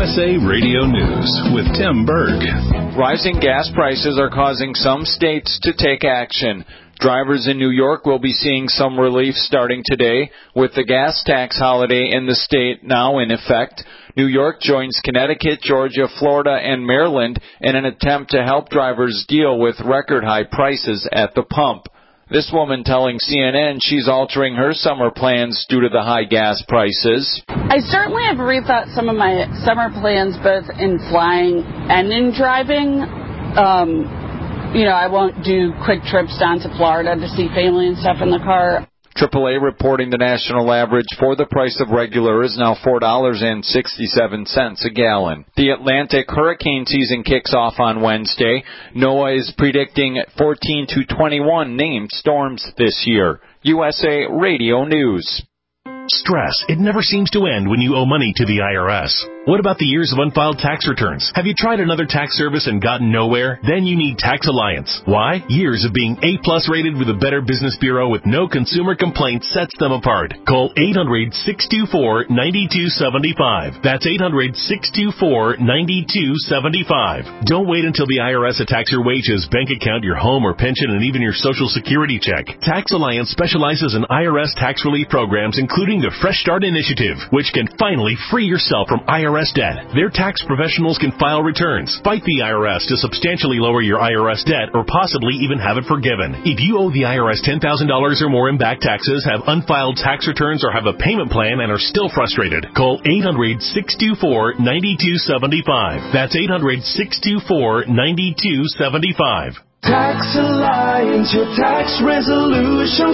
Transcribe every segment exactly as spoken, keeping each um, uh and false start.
S A Radio News with Tim Berg. Rising gas prices are causing some states to take action. Drivers in New York will be seeing some relief starting today, with the gas tax holiday in the state now in effect. New York joins Connecticut, Georgia, Florida, and Maryland in an attempt to help drivers deal with record-high prices at the pump. This woman telling C N N she's altering her summer plans due to the high gas prices. I certainly have rethought some of my summer plans, both in flying and in driving. Um, you know, I won't do quick trips down to Florida to see family and stuff in the car. triple A reporting the national average for the price of regular is now four dollars and sixty-seven cents a gallon. The Atlantic hurricane season kicks off on Wednesday. NOAA is predicting fourteen to twenty-one named storms this year. U S A Radio News. Stress. It never seems to end when you owe money to the I R S. What about the years of unfiled tax returns? Have you tried another tax service and gotten nowhere? Then you need Tax Alliance. Why? Years of being A-plus rated with a Better Business Bureau with no consumer complaints sets them apart. Call eight hundred, six two four, nine two seven five. That's eight hundred, six two four, nine two seven five. Don't wait until the I R S attacks your wages, bank account, your home or pension, and even your Social Security check. Tax Alliance specializes in I R S tax relief programs, including the Fresh Start Initiative, which can finally free yourself from I R S debt. Their tax professionals can file returns, fight the I R S to substantially lower your I R S debt, or possibly even have it forgiven. If you owe the I R S ten thousand dollars or more in back taxes, have unfiled tax returns, or have a payment plan and are still frustrated, call eight hundred, six two four, nine two seven five. That's eight hundred, six two four, nine two seven five. Tax Alliance, your tax resolution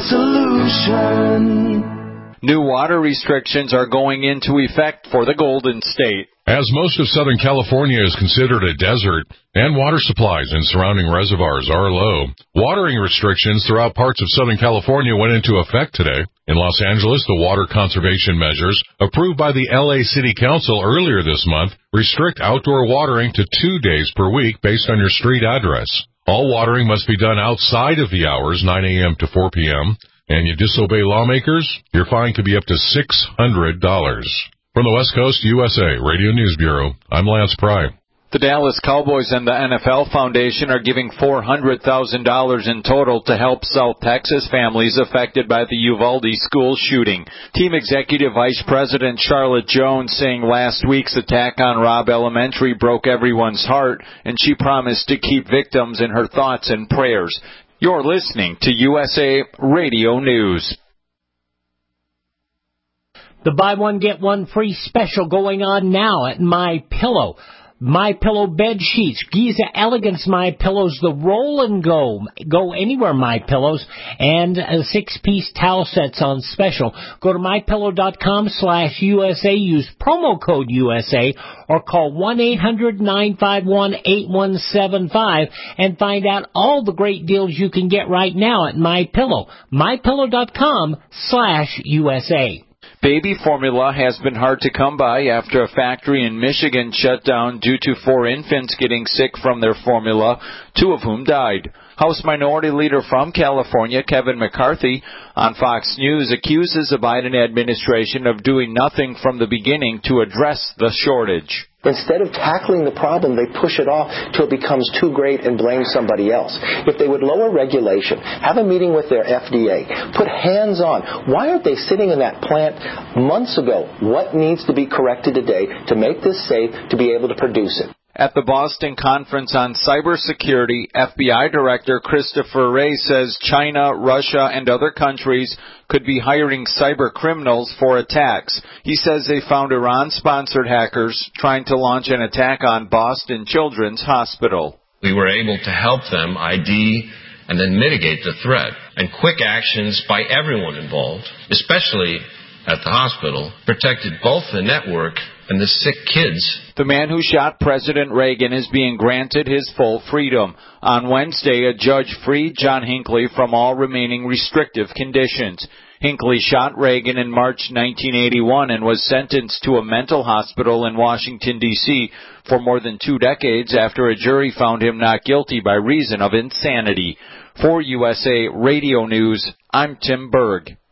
solution. New water restrictions are going into effect for the Golden State. As most of Southern California is considered a desert and water supplies in surrounding reservoirs are low, watering restrictions throughout parts of Southern California went into effect today. In Los Angeles, the water conservation measures approved by the L A City Council earlier this month restrict outdoor watering to two days per week based on your street address. All watering must be done outside of the hours nine a.m. to four p.m., and you disobey lawmakers, your fine could be up to six hundred dollars. From the West Coast U S A Radio News Bureau, I'm Lance Pry. The Dallas Cowboys and the N F L Foundation are giving four hundred thousand dollars in total to help South Texas families affected by the Uvalde school shooting. Team Executive Vice President Charlotte Jones saying last week's attack on Robb Elementary broke everyone's heart, and she promised to keep victims in her thoughts and prayers. You're listening to U S A Radio News. The buy one, get one free special going on now at MyPillow. MyPillow bed sheets, Giza Elegance MyPillows, the roll and go, go anywhere MyPillows, and uh, six-piece towel sets on special. Go to MyPillow.com slash USA, use promo code U S A, or call one eight hundred, nine five one, eight one seven five and find out all the great deals you can get right now at MyPillow. MyPillow.com slash USA. Baby formula has been hard to come by after a factory in Michigan shut down due to four infants getting sick from their formula, two of whom died. House Minority Leader from California, Kevin McCarthy, on Fox News accuses the Biden administration of doing nothing from the beginning to address the shortage. Instead of tackling the problem, they push it off till it becomes too great and blame somebody else. If they would lower regulation, have a meeting with their F D A, put hands on. Why aren't they sitting in that plant months ago? What needs to be corrected today to make this safe to be able to produce it? At the Boston Conference on Cybersecurity, F B I Director Christopher Wray says China, Russia, and other countries could be hiring cyber criminals for attacks. He says they found Iran-sponsored hackers trying to launch an attack on Boston Children's Hospital. We were able to help them I D and then mitigate the threat. And quick actions by everyone involved, especially at the hospital, protected both the network and the sick kids. The man who shot President Reagan is being granted his full freedom. On Wednesday, a judge freed John Hinckley from all remaining restrictive conditions. Hinckley shot Reagan in March nineteen eighty-one and was sentenced to a mental hospital in Washington, D C for more than two decades after a jury found him not guilty by reason of insanity. For U S A Radio News, I'm Tim Berg.